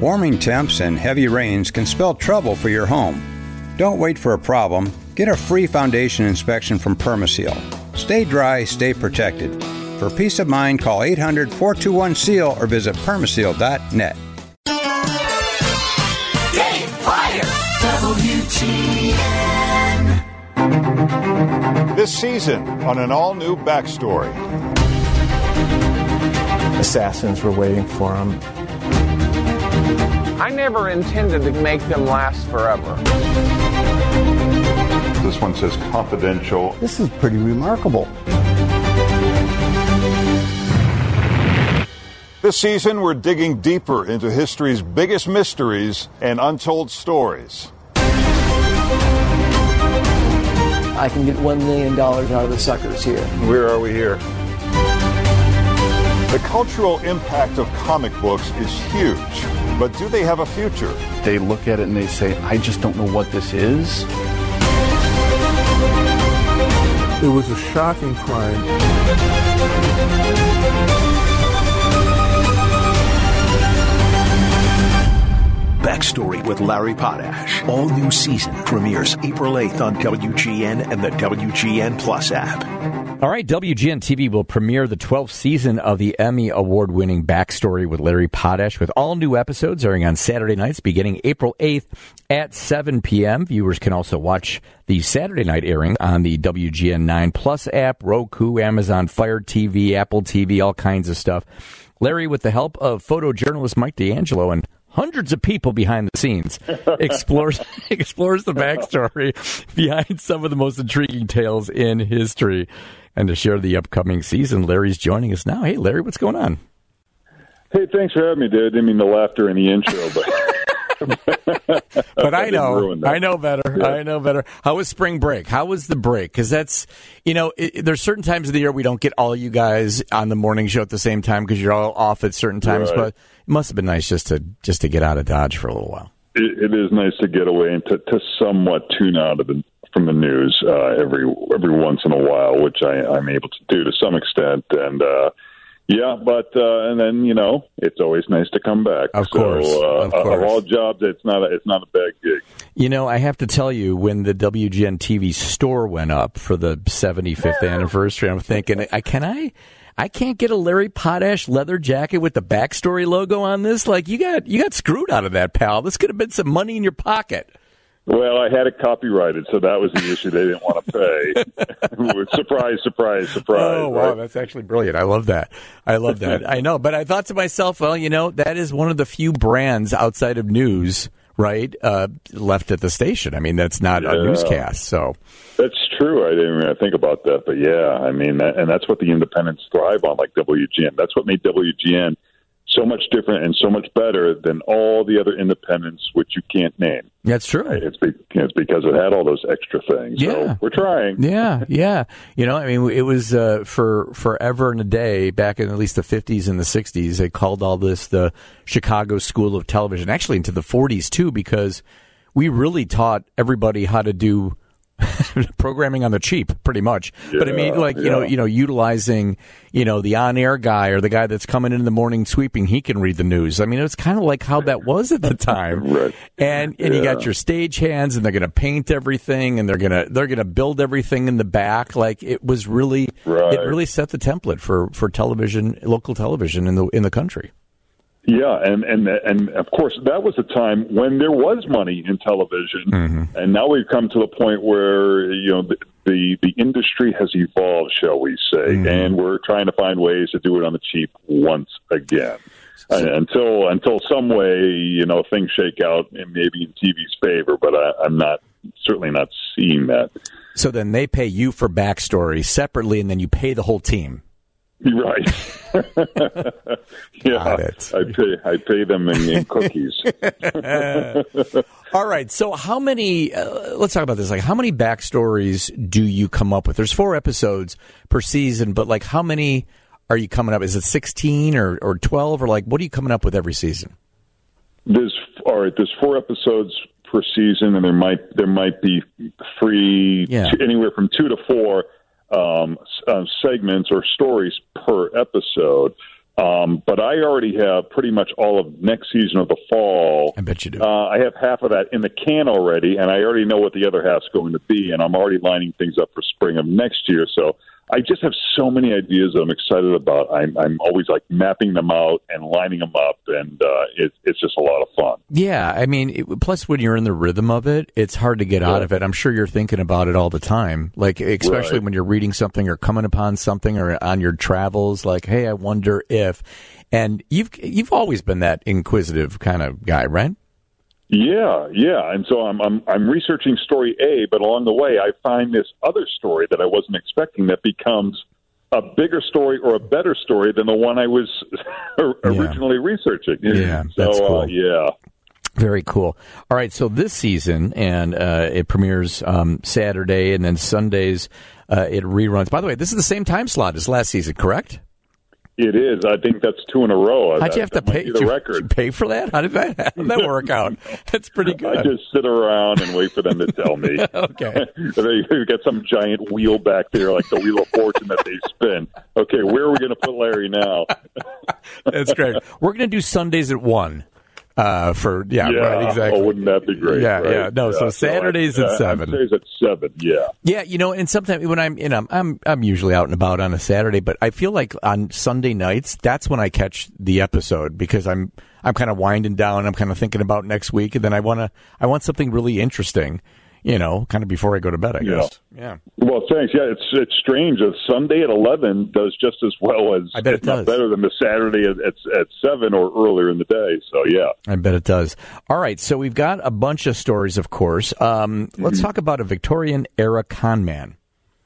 Warming temps and heavy rains can spell trouble for your home. Don't wait for a problem. Get a free foundation inspection from Permaseal. Stay dry, stay protected. For peace of mind, call 800-421-SEAL or visit permaseal.net. Dave Pryor, WGN. This season on an all-new Backstory. Assassins were waiting for him. I never intended to make them last forever. This one says confidential. This is pretty remarkable. This season, we're digging deeper into history's biggest mysteries and untold stories. I can get $1 million out of the suckers here. Where are we here? The cultural impact of comic books is huge, but do they have a future? They look at it and they say, I just don't know what this is. It was a shocking crime. Backstory with Larry Potash. All new season premieres April 8th on WGN and the WGN Plus app. All right, WGN TV will premiere the 12th season of the Emmy Award-winning Backstory with Larry Potash, with all new episodes airing on Saturday nights beginning April 8th at 7 p.m. Viewers can also watch the Saturday night airing on the WGN 9 Plus app, Roku, Amazon Fire TV, Apple TV, all kinds of stuff. Larry, with the help of photojournalist Mike D'Angelo and hundreds of people behind the scenes, explores the backstory behind some of the most intriguing tales in history. And to share the upcoming season, Larry's joining us now. Hey, Larry, what's going on? Hey, thanks for having me, dude. I didn't mean the laughter in the intro, but but I know better. Yeah. I know better. How was spring break? How was the break? Because that's, there's certain times of the year we don't get all you guys on the morning show at the same time because you're all off at certain times. Right. But it must have been nice just to get out of Dodge for a little while. It is nice to get away and to somewhat tune out from the news every once in a while, which I'm able to do to some extent. And and then it's always nice to come back. Of course. Of all jobs, it's not a bad gig. I have to tell you, when the WGN TV store went up for the 75th anniversary, I'm thinking, I can't get a Larry Potash leather jacket with the Backstory logo on this. Like, you got screwed out of that, pal. This could have been some money in your pocket. Well, I had it copyrighted, so that was the issue. They didn't want to pay. Surprise, surprise, surprise. Oh, wow, right? That's actually brilliant. I love that. I know, but I thought to myself, well, that is one of the few brands outside of news, right, left at the station. I mean, that's not a newscast, so. That's true. I didn't even think about that, but and that's what the independents thrive on, like WGN. That's what made WGN so much different and so much better than all the other independents, which you can't name. That's true. Right? It's because it had all those extra things. Yeah. So we're trying. Yeah. It was for forever and a day, back in at least the 50s and the 60s, they called all this the Chicago School of Television, actually into the 40s, too, because we really taught everybody how to do programming on the cheap, pretty much. Yeah, but I mean, utilizing, the on-air guy or the guy that's coming in the morning sweeping, he can read the news. I mean, it's kind of like how that was at the time. Right. And you got your stage hands, and they're going to paint everything, and they're going to build everything in the back. Like, it was really, it really set the template for television, local television in the country. Yeah, and of course that was a time when there was money in television, and now we've come to the point where the industry has evolved, shall we say, and we're trying to find ways to do it on the cheap once again. Until some way things shake out, and maybe in TV's favor, but I'm certainly not seeing that. So then they pay you for Backstory separately, and then you pay the whole team. Right. Yeah, I pay them in cookies. All right. So how many? Let's talk about this. Like, how many backstories do you come up with? There's 4 episodes per season, but like, how many are you coming up? Is it 16 or 12, or like, what are you coming up with every season? There's 4 episodes per season, and there might be 3, anywhere from 2 to 4. Segments or stories per episode, But I already have pretty much all of next season of the fall. I bet you do. I have half of that in the can already, and I already know what the other half's going to be, and I'm already lining things up for spring of next year. So I just have so many ideas that I'm excited about. I'm always like mapping them out and lining them up, and it's just a lot of fun. Yeah, I mean, plus when you're in the rhythm of it, it's hard to get out of it. I'm sure you're thinking about it all the time, like especially when you're reading something or coming upon something or on your travels. Like, hey, I wonder if, and you've always been that inquisitive kind of guy, right? Yeah, and so I'm researching story A, but along the way I find this other story that I wasn't expecting that becomes a bigger story or a better story than the one I was originally researching. Yeah, that's cool. Yeah. Very cool. All right, so this season, and it premieres Saturday, and then Sundays it reruns. By the way, this is the same time slot as last season, correct? It is. I think that's 2 in a row. How'd you have to pay? The record. Did you pay for that? How did that work out? That's pretty good. I just sit around and wait for them to tell me. Okay. They got some giant wheel back there, like the Wheel of Fortune that they spin. Okay, where are we going to put Larry now? That's great. We're going to do Sundays at 1. Right, exactly. Oh, wouldn't that be great? Yeah, right? yeah. No, so Saturdays at 7. Saturdays at 7. Yeah. Yeah, and sometimes when I'm usually out and about on a Saturday, but I feel like on Sunday nights that's when I catch the episode because I'm kind of winding down. I'm kind of thinking about next week, and then I want something really interesting. Kind of before I go to bed, I guess. Yeah. Well, thanks. Yeah, it's strange. A Sunday at 11 does just as well as, I bet it does. Better than the Saturday at 7 or earlier in the day. So, yeah. I bet it does. All right, so we've got a bunch of stories, of course. Let's talk about a Victorian-era con man.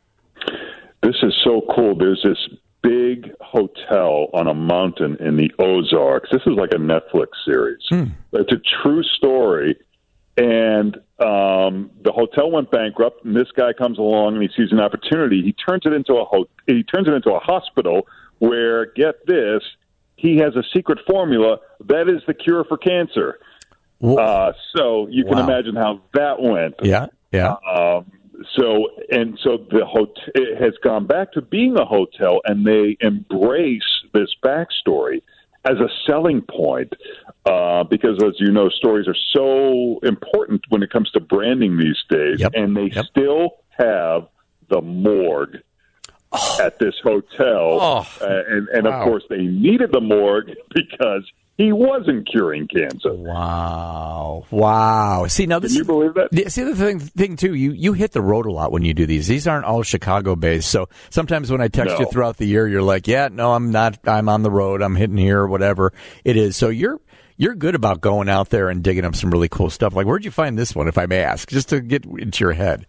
This is so cool. There's this big hotel on a mountain in the Ozarks. This is like a Netflix series. It's a true story. And the hotel went bankrupt, and this guy comes along and he sees an opportunity. He turns it into a hospital where, get this, he has a secret formula that is the cure for cancer. So you can imagine how that went. Yeah. So the hotel it has gone back to being a hotel, and they embrace this backstory as a selling point. Because, as you know, stories are so important when it comes to branding these days, and they still have the morgue at this hotel. And of course, they needed the morgue because he wasn't curing cancer. Wow. See, now this. Can you believe that? See, the thing too, you hit the road a lot when you do these. These aren't all Chicago-based. So sometimes when I text you throughout the year, you're like, yeah, no, I'm not. I'm on the road. I'm hitting here, whatever it is. So you're good about going out there and digging up some really cool stuff. Like, where'd you find this one, if I may ask, just to get into your head?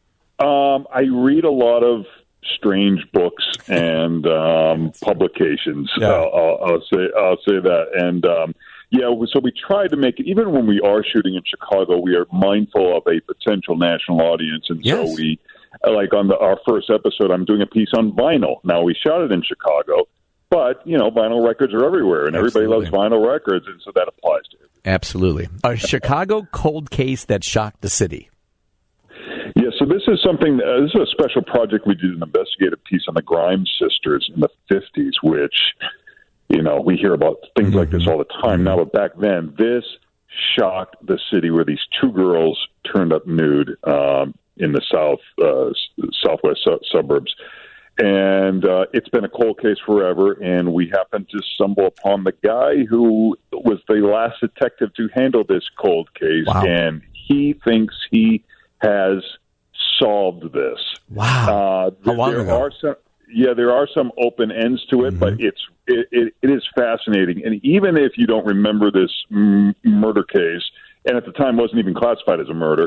I read a lot of strange books and publications. I'll say that. And so we try to make it, even when we are shooting in Chicago, we are mindful of a potential national audience. And so we, like on our first episode, I'm doing a piece on vinyl. Now, we shot it in Chicago, but, vinyl records are everywhere, and everybody loves vinyl records, and so that applies to it. Absolutely. A Chicago cold case that shocked the city. Yeah, so this is something, this is a special project. We did an investigative piece on the Grimes sisters in the 50s, which, we hear about things like this all the time now, but back then, this shocked the city where these two girls turned up nude in the southwest suburbs. And it's been a cold case forever, and we happened to stumble upon the guy who was the last detective to handle this cold case, and he thinks he has solved this. Wow! How long ago? There are some open ends to it, but it is fascinating. And even if you don't remember this murder case, and at the time wasn't even classified as a murder.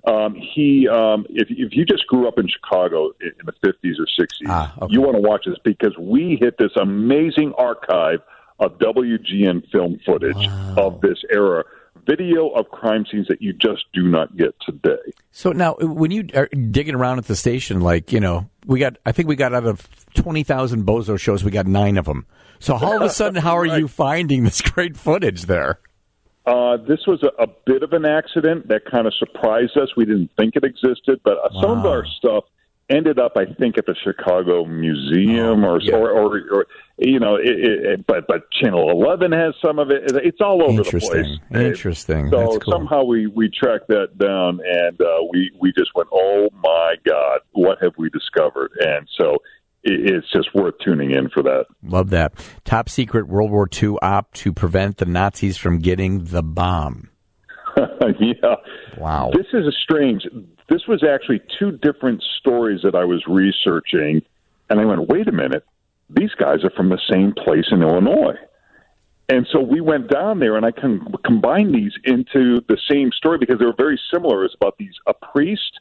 If you just grew up in Chicago in the 50s or 60s, you want to watch this because we hit this amazing archive of WGN film footage of this era, video of crime scenes that you just do not get today. So now, when you are digging around at the station, I think we got out of 20,000 Bozo shows, we got 9 of them. So all of a sudden, how are you finding this great footage there? This was a bit of an accident that kind of surprised us. We didn't think it existed, but some of our stuff ended up, I think, at the Chicago Museum or but Channel 11 has some of it. It's all over the place. Interesting. So That's cool. somehow we tracked that down, and we just went, oh my God, what have we discovered? And so it's just worth tuning in for that. Love that. Top secret World War II op to prevent the Nazis from getting the bomb. Yeah. Wow. This was actually two different stories that I was researching, and I went, wait a minute, these guys are from the same place in Illinois. And so we went down there, and I combined these into the same story because they were very similar. It's about a priest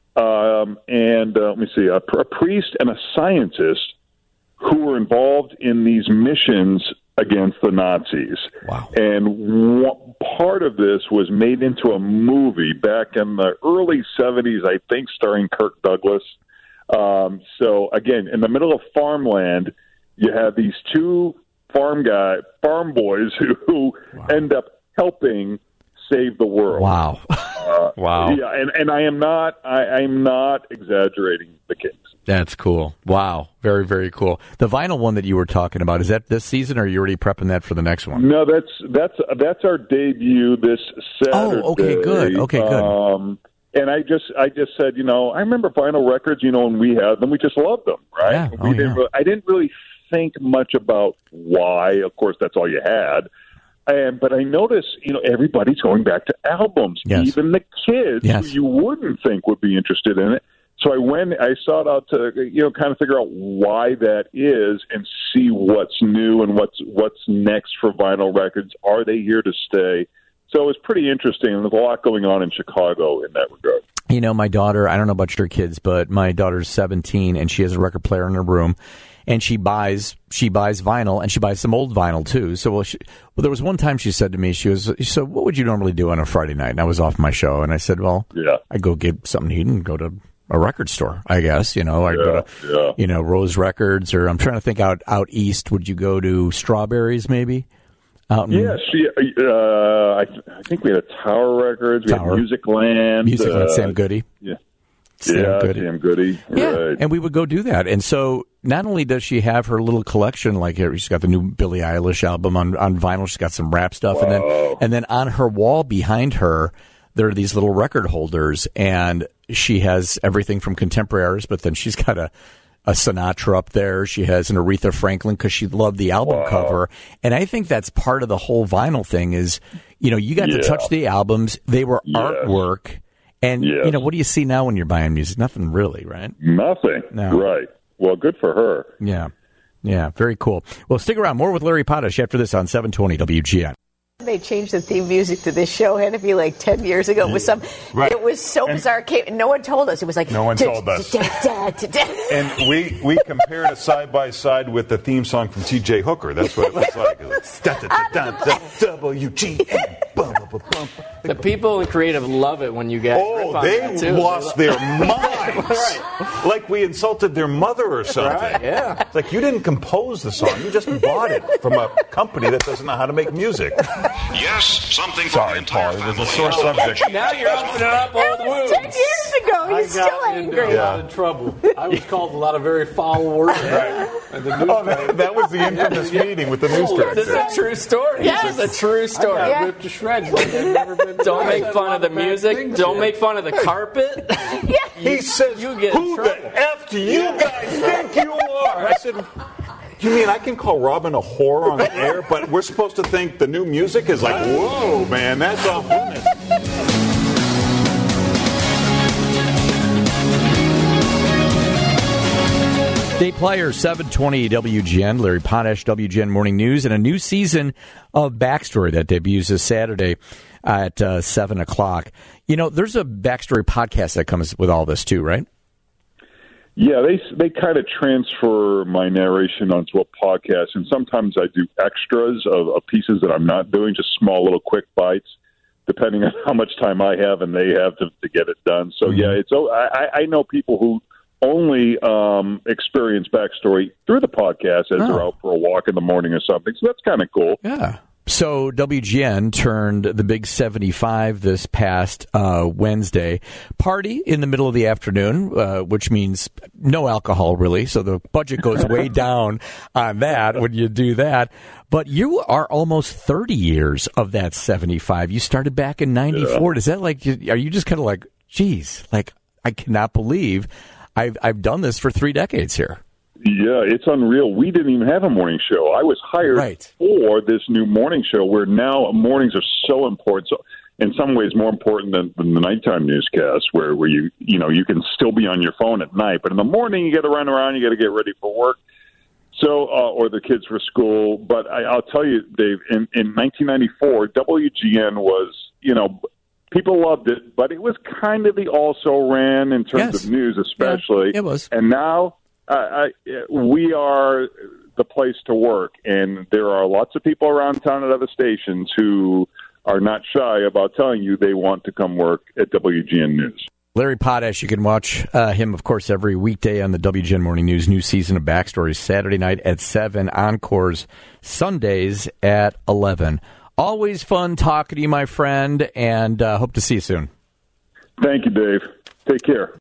a priest and a scientist who were involved in these missions against the Nazis. Wow. And part of this was made into a movie back in the early 70s, I think, starring Kirk Douglas. So, again, in the middle of farmland, you have these two farm boys who end up helping save the world. Wow. Wow. Yeah, and I'm not exaggerating the case. That's cool. Wow. Very, very cool. The vinyl one that you were talking about, is that this season, or are you already prepping that for the next one? No, that's our debut this Saturday. Oh, okay, good. Okay, good. And I just said, I remember vinyl records, when we had them, we just loved them, right? Yeah. I didn't really think much about why. Of course, that's all you had. But I noticed, everybody's going back to albums, even the kids who you wouldn't think would be interested in it. So I sought out to, kind of figure out why that is and see what's new and what's next for vinyl records. Are they here to stay? So it's pretty interesting, and there's a lot going on in Chicago in that regard. My daughter, I don't know about your kids, but my daughter's 17, and she has a record player in her room. And she buys vinyl, and she buys some old vinyl too. So, there was one time she said to me, she said, "What would you normally do on a Friday night?" And I was off my show, and I said, "Well, I go get something to eat and go to a record store, I guess. I go to, Rose Records, or I'm trying to think out east. Would you go to Strawberries maybe? I think we had a Tower Records. We had Musicland. Sam Goody. Yeah. Sam Goody. Yeah, right. And we would go do that. And so not only does she have her little collection, like she's got the new Billie Eilish album on vinyl, she's got some rap stuff, and then on her wall behind her, there are these little record holders, and she has everything from contemporaries, but then she's got a Sinatra up there. She has an Aretha Franklin because she loved the album cover. And I think that's part of the whole vinyl thing is, you got to touch the albums. They were artwork. And, what do you see now when you're buying music? Nothing really, right? Nothing. No. Right. Well, good for her. Yeah. Yeah, very cool. Well, stick around. More with Larry Potash after this on 720 WGN. They changed the theme music to this show. It had to be like 10 years ago. It was It was so bizarre. No one told us. It was like no one told us. And we compared it side by side with the theme song from T.J. Hooker. That's what it looks like. WGN. The people in creative love it when you guys rip on they that too. lost their minds. Right. Like we insulted their mother or something. Right, yeah. It's like you didn't compose the song. You just bought it from a company that doesn't know how to make music. Yes, something for the entire family. It was a sore subject. Now you're opening up old wounds. 10 years ago, he's still angry. A lot of trouble. I was called a lot of very foul words. Right. That was the infamous meeting with the news director. This is a true story. Yes. This is a true story. I got ripped to shreds. Like never been. Don't make fun of the music. Don't make fun of the carpet. He says, "You get who the F do you guys think you are?" I said, "You mean I can call Robin a whore on the air, but we're supposed to think the new music is like, whoa, man, that's off limits." Day Player, 720 WGN, Larry Potash, WGN Morning News, and a new season of Backstory that debuts this Saturday at 7 o'clock. There's a Backstory podcast that comes with all this too, right? Yeah, they kind of transfer my narration onto a podcast, and sometimes I do extras of pieces that I'm not doing, just small little quick bites, depending on how much time I have and they have to get it done. So, I know people who only experience Backstory through the podcast as they're out for a walk in the morning or something, so that's kind of cool. Yeah. So WGN turned the big 75 this past Wednesday. Party in the middle of the afternoon, which means no alcohol, really. So the budget goes way down on that when you do that. But you are almost 30 years of that 75. You started back in 94. Is that like, are you just kind of like, geez, like, I cannot believe I've done this for 3 decades here. Yeah, it's unreal. We didn't even have a morning show. I was hired for this new morning show where now mornings are so important. So in some ways more important than the nighttime newscast where you can still be on your phone at night. But in the morning, you got to run around. You got to get ready for work. So, or the kids for school. But I'll tell you, Dave, in 1994, WGN was, people loved it, but it was kind of the also-ran in terms of news, especially. Yeah, it was. And now we are the place to work, and there are lots of people around town at other stations who are not shy about telling you they want to come work at WGN News. Larry Potash, you can watch him, of course, every weekday on the WGN Morning News. New season of Backstories Saturday night at 7, Encores Sundays at 11. Always fun talking to you, my friend, and hope to see you soon. Thank you, Dave. Take care.